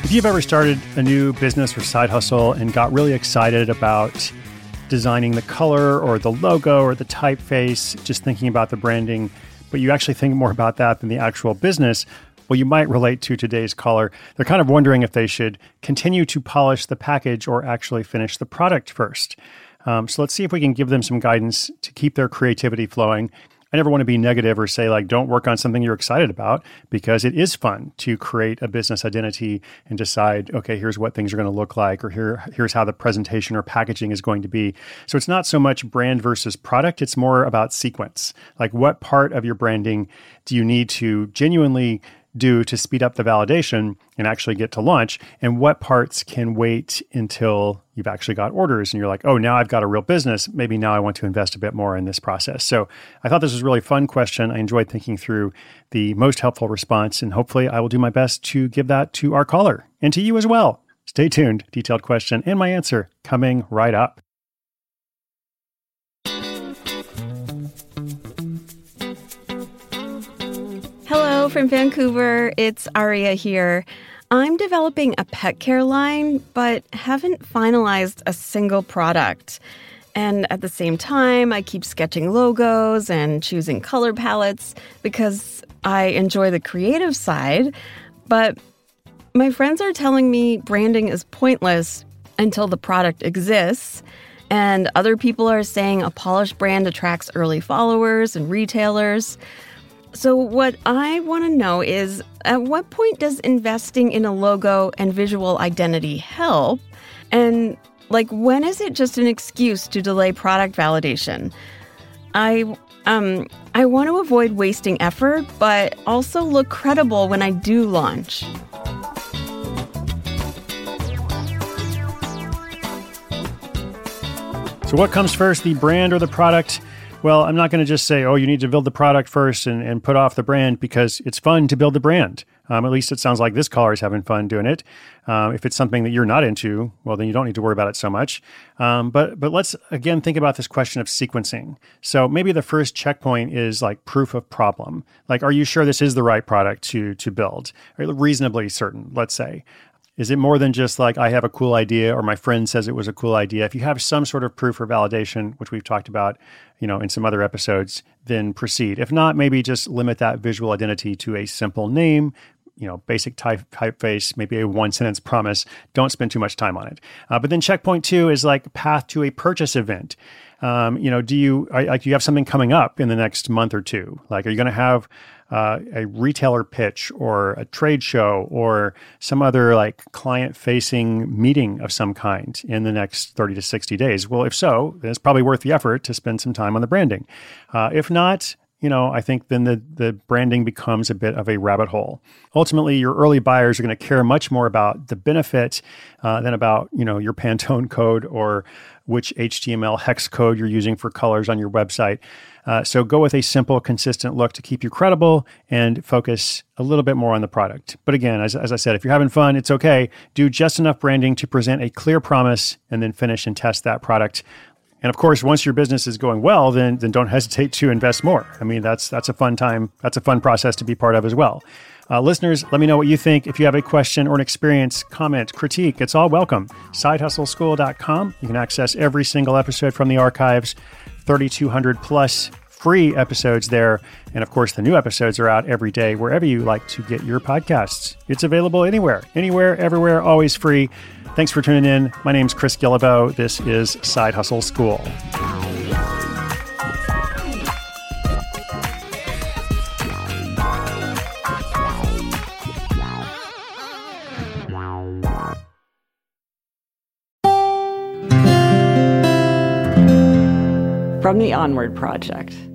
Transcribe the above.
If you've ever started a new business or side hustle and got really excited about designing the color or the logo or the typeface, just thinking about the branding, but you actually think more about that than the actual business, well, you might relate to today's caller. They're kind of wondering if they should continue to polish the package or actually finish the product first. So let's see if we can give them some guidance to keep their creativity flowing. I never want to be negative or say, like, don't work on something you're excited about, because it is fun to create a business identity and decide, okay, here's what things are going to look like, or here's how the presentation or packaging is going to be. So it's not so much brand versus product. It's more about sequence. Like, what part of your branding do you need to genuinely do to speed up the validation and actually get to launch, and what parts can wait until you've actually got orders and you're like, oh, now I've got a real business. Maybe now I want to invest a bit more in this process. So I thought this was a really fun question. I enjoyed thinking through the most helpful response, and hopefully I will do my best to give that to our caller and to you as well. Stay tuned. Detailed question and my answer coming right up. Hello from Vancouver, it's Aria here. I'm developing a pet care line, but haven't finalized a single product. And at the same time, I keep sketching logos and choosing color palettes because I enjoy the creative side. But my friends are telling me branding is pointless until the product exists. And other people are saying a polished brand attracts early followers and retailers. So what I want to know is, at what point does investing in a logo and visual identity help? And, when is it just an excuse to delay product validation? I want to avoid wasting effort, but also look credible when I do launch. So what comes first, the brand or the product? Well, I'm not going to just say, oh, you need to build the product first and put off the brand, because it's fun to build the brand. At least it sounds like this caller is having fun doing it. If it's something that you're not into, well, then you don't need to worry about it so much. But let's, again, think about this question of sequencing. So maybe the first checkpoint is like proof of problem. Like, are you sure this is the right product to build? Are you reasonably certain, let's say? Is it more than just like, I have a cool idea or my friend says it was a cool idea? If you have some sort of proof or validation, which we've talked about, in some other episodes, then proceed. If not, maybe just limit that visual identity to a simple name, basic typeface, maybe a one-sentence promise. Don't spend too much time on it. But then checkpoint 2 is like path to a purchase event. Do you have something coming up in the next month or two? Like, are you going to have a retailer pitch or a trade show or some other client-facing meeting of some kind in the next 30 to 60 days? Well, if so, then it's probably worth the effort to spend some time on the branding. If not, I think then the branding becomes a bit of a rabbit hole. Ultimately, your early buyers are going to care much more about the benefit than about, your Pantone code or which HTML hex code you're using for colors on your website. So go with a simple, consistent look to keep you credible and focus a little bit more on the product. But again, as I said, if you're having fun, it's okay. Do just enough branding to present a clear promise and then finish and test that product. And of course, once your business is going well, then don't hesitate to invest more. I mean, that's a fun time. That's a fun process to be part of as well. Listeners, let me know what you think. If you have a question or an experience, comment, critique, it's all welcome. SideHustleSchool.com. You can access every single episode from the archives, 3,200 plus free episodes there. And of course, the new episodes are out every day, wherever you like to get your podcasts. It's available anywhere, everywhere, always free. Thanks for tuning in. My name's Chris Guillebeau. This is Side Hustle School. From the Onward Project.